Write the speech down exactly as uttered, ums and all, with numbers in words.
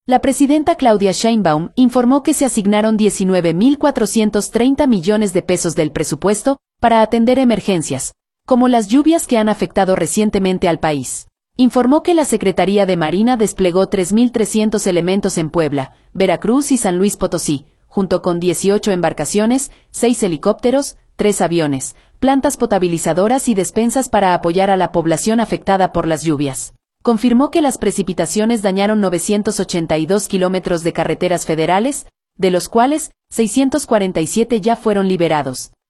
La presidenta Claudia Sheinbaum informó que se asignaron diecinueve mil cuatrocientos treinta millones de pesos del presupuesto para atender emergencias, como las lluvias que han afectado recientemente al país. Informó que la Secretaría de Marina desplegó tres mil trescientos elementos en Puebla, Veracruz y San Luis Potosí, junto con dieciocho embarcaciones, seis helicópteros, tres aviones, plantas potabilizadoras y despensas para apoyar a la población afectada por las lluvias. Confirmó que las precipitaciones dañaron novecientos ochenta y dos kilómetros de carreteras federales, de los cuales seiscientos cuarenta y siete ya fueron liberados.